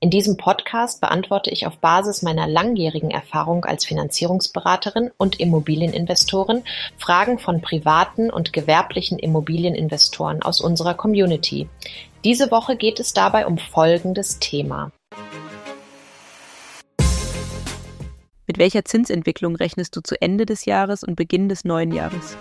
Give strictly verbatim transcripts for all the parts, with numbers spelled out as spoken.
In diesem Podcast beantworte ich auf Basis meiner langjährigen Erfahrung als Finanzierungsberaterin und Immobilieninvestorin Fragen von privaten und gewerblichen Immobilieninvestoren aus unserer Community. Diese Woche geht es dabei um folgendes Thema. Mit welcher Zinsentwicklung rechnest du zu Ende des Jahres und Beginn des neuen Jahres?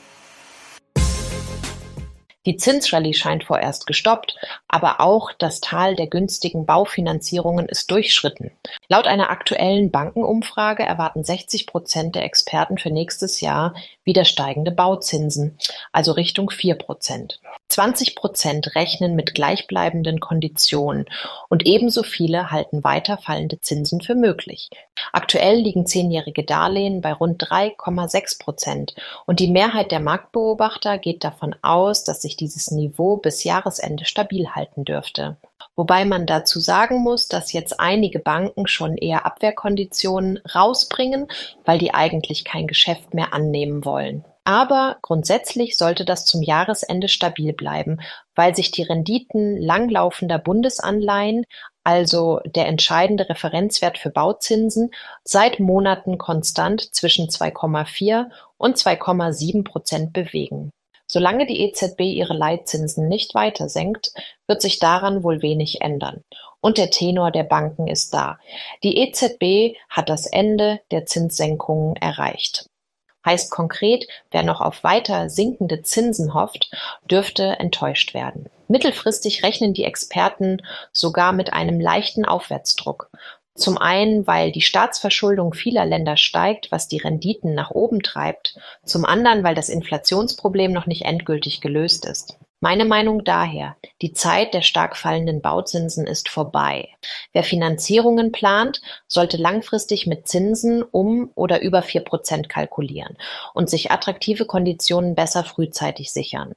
Die Zinsrallye scheint vorerst gestoppt, aber auch das Tal der günstigen Baufinanzierungen ist durchschritten. Laut einer aktuellen Bankenumfrage erwarten sechzig Prozent der Experten für nächstes Jahr wieder steigende Bauzinsen, also Richtung vier Prozent. zwanzig Prozent rechnen mit gleichbleibenden Konditionen und ebenso viele halten weiter fallende Zinsen für möglich. Aktuell liegen zehnjährige Darlehen bei rund drei Komma sechs Prozent und die Mehrheit der Marktbeobachter geht davon aus, dass sich dieses Niveau bis Jahresende stabil halten dürfte. Wobei man dazu sagen muss, dass jetzt einige Banken schon eher Abwehrkonditionen rausbringen, weil die eigentlich kein Geschäft mehr annehmen wollen. Aber grundsätzlich sollte das zum Jahresende stabil bleiben, weil sich die Renditen langlaufender Bundesanleihen, also der entscheidende Referenzwert für Bauzinsen, seit Monaten konstant zwischen zwei Komma vier und zwei Komma sieben Prozent bewegen. Solange die E Z B ihre Leitzinsen nicht weiter senkt, wird sich daran wohl wenig ändern. Und der Tenor der Banken ist da. Die E Z B hat das Ende der Zinssenkungen erreicht. Heißt konkret, wer noch auf weiter sinkende Zinsen hofft, dürfte enttäuscht werden. Mittelfristig rechnen die Experten sogar mit einem leichten Aufwärtsdruck. Zum einen, weil die Staatsverschuldung vieler Länder steigt, was die Renditen nach oben treibt. Zum anderen, weil das Inflationsproblem noch nicht endgültig gelöst ist. Meine Meinung daher, die Zeit der stark fallenden Bauzinsen ist vorbei. Wer Finanzierungen plant, sollte langfristig mit Zinsen um oder über vier Prozent kalkulieren und sich attraktive Konditionen besser frühzeitig sichern.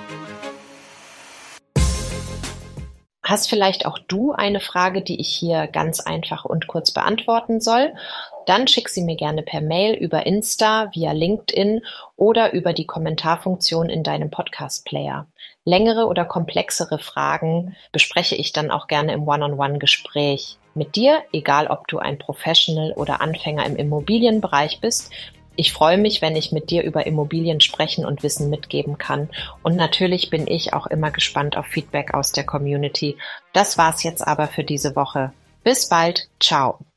Hast vielleicht auch du eine Frage, die ich hier ganz einfach und kurz beantworten soll? Dann schick sie mir gerne per Mail, über Insta, via LinkedIn oder über die Kommentarfunktion in deinem Podcast-Player. Längere oder komplexere Fragen bespreche ich dann auch gerne im One-on-One-Gespräch mit dir, egal ob du ein Professional oder Anfänger im Immobilienbereich bist. Ich freue mich, wenn ich mit dir über Immobilien sprechen und Wissen mitgeben kann. Und natürlich bin ich auch immer gespannt auf Feedback aus der Community. Das war's jetzt aber für diese Woche. Bis bald. Ciao.